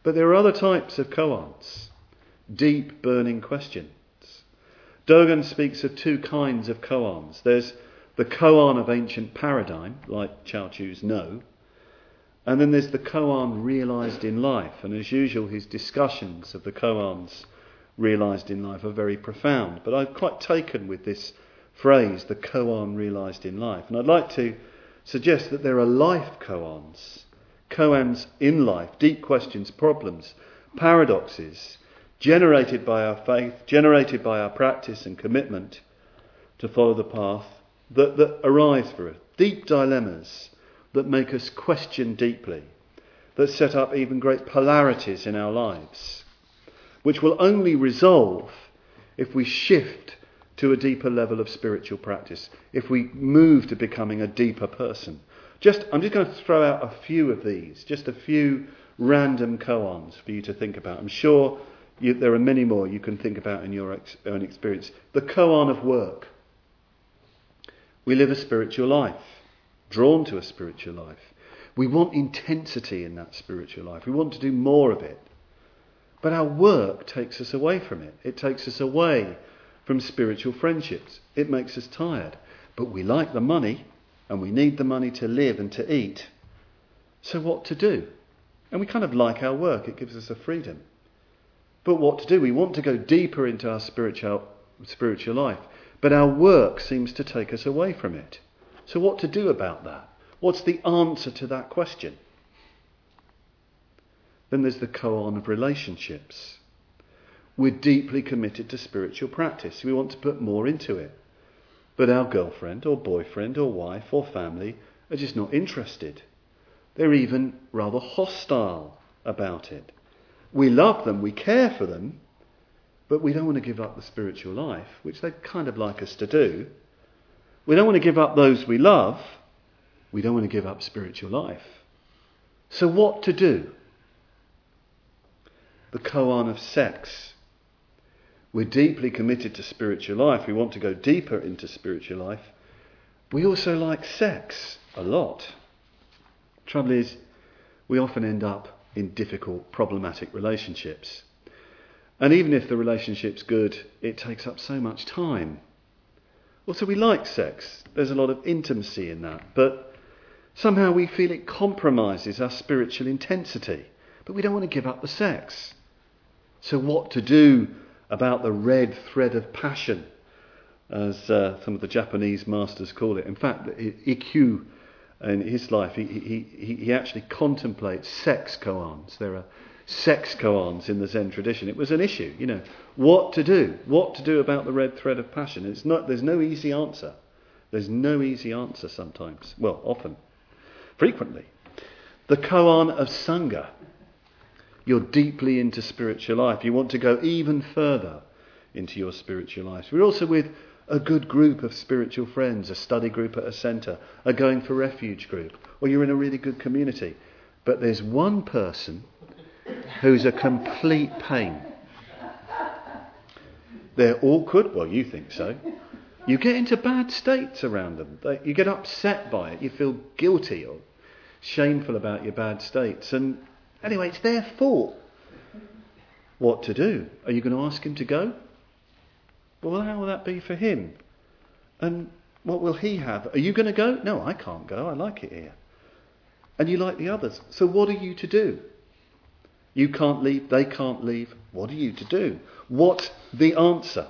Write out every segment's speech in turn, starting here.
But there are other types of koans, deep burning questions. Dogen speaks of two kinds of koans. There's the koan of ancient paradigm, like Chao Chu's No, and then there's the koan realised in life. And as usual, his discussions of the koans realised in life are very profound. But I'm quite taken with this phrase, the koan realised in life. And I'd like to suggest that there are life koans in life, deep questions, problems, paradoxes, generated by our faith, generated by our practice and commitment to follow the path, that arise for us. Deep dilemmas that make us question deeply, that set up even great polarities in our lives, which will only resolve if we shift to a deeper level of spiritual practice, if we move to becoming a deeper person. I'm just going to throw out a few of these, just a few random koans for you to think about. I'm sure there are many more you can think about in your own experience. The koan of work. We live a spiritual life, drawn to a spiritual life. We want intensity in that spiritual life. We want to do more of it. But our work takes us away from it. It takes us away from spiritual friendships. It makes us tired. But we like the money, and we need the money to live and to eat. So what to do? And we kind of like our work. It gives us a freedom. But what to do? We want to go deeper into our spiritual life. But our work seems to take us away from it. So what to do about that? What's the answer to that question? Then there's the koan of relationships. We're deeply committed to spiritual practice. We want to put more into it. But our girlfriend or boyfriend or wife or family are just not interested. They're even rather hostile about it. We love them, we care for them, but we don't want to give up the spiritual life, which they'd kind of like us to do. We don't want to give up those we love. We don't want to give up spiritual life. So what to do? The koan of sex. We're deeply committed to spiritual life. We want to go deeper into spiritual life. We also like sex a lot. Trouble is, we often end up in difficult, problematic relationships. And even if the relationship's good, it takes up so much time. Also, we like sex. There's a lot of intimacy in that. But somehow we feel it compromises our spiritual intensity. But we don't want to give up the sex. So what to do about the red thread of passion, as some of the Japanese masters call it? In fact, Ikkyu, in his life, he actually contemplates sex koans. There are sex koans in the Zen tradition. It was an issue, what to do about the red thread of passion. There's no easy answer. There's no easy answer sometimes. Well, often, frequently. The koan of sangha. You're deeply into spiritual life. You want to go even further into your spiritual life. We're also with a good group of spiritual friends, a study group at a centre, a Going for Refuge group, or you're in a really good community. But there's one person who's a complete pain. They're awkward. Well, you think so. You get into bad states around them. You get upset by it. You feel guilty or shameful about your bad states. And anyway, it's their fault. What to do? Are you going to ask him to go? Well, how will that be for him? And what will he have? Are you going to go? No, I can't go. I like it here. And you like the others. So what are you to do? You can't leave. They can't leave. What are you to do? What's the answer?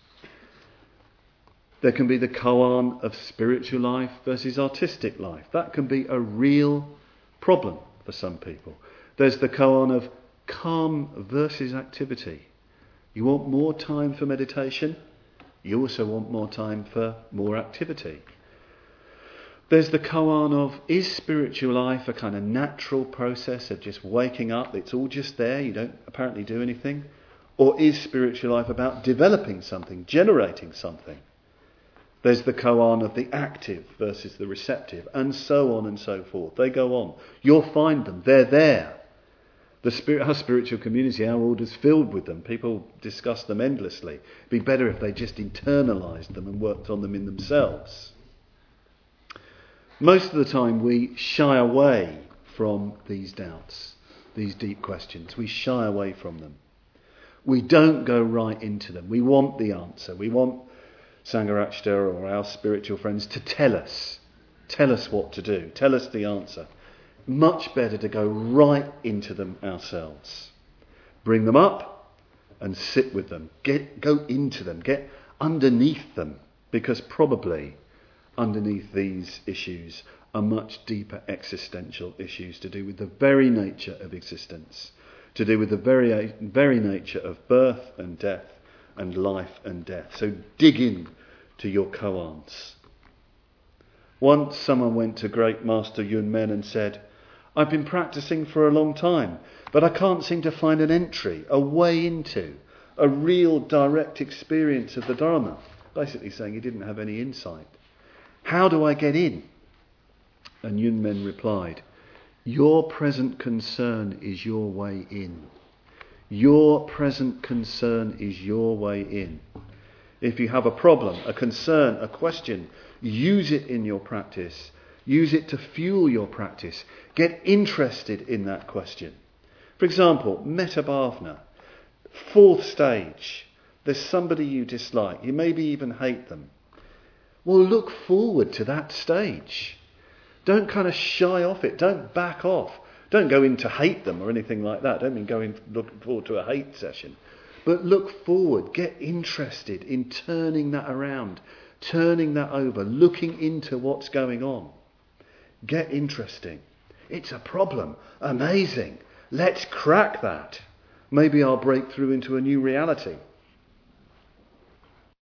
There can be the koan of spiritual life versus artistic life. That can be a real problem for some people. There's the koan of calm versus activity. You want more time for meditation. You also want more time for more activity. There's the koan of, is spiritual life a kind of natural process of just waking up? It's all just there. You don't apparently do anything. Or is spiritual life about developing something, generating something? There's the koan of the active versus the receptive, and so on and so forth. They go on. You'll find them. They're there. Our spiritual community, our order's filled with them. People discuss them endlessly. It'd be better if they just internalised them and worked on them in themselves. Most of the time we shy away from these doubts. these deep questions. We shy away from them. We don't go right into them. We want the answer. We want Sangharakshita or our spiritual friends to tell us what to do, tell us the answer. Much better to go right into them ourselves. Bring them up and sit with them. Go into them. Get underneath them. Because probably underneath these issues are much deeper existential issues to do with the very nature of existence, to do with the very nature of birth and death and life and death. So dig in to your koans. Once someone went to great Master Yun Men and said, I've been practicing for a long time, but I can't seem to find an entry, a way into, a real direct experience of the Dharma. Basically saying he didn't have any insight. How do I get in? And Yun Men replied, your present concern is your way in. Your present concern is your way in. If you have a problem, a concern, a question, use it in your practice. Use it to fuel your practice. Get interested in that question. For example, Metta Bhavana, 4th stage. There's somebody you dislike. You maybe even hate them. Well, look forward to that stage. Don't kind of shy off it. Don't back off. Don't go in to hate them or anything like that. Don't mean looking forward to a hate session. But look forward. Get interested in turning that around, turning that over, looking into what's going on. Get interesting. It's a problem. Amazing. Let's crack that. Maybe I'll break through into a new reality.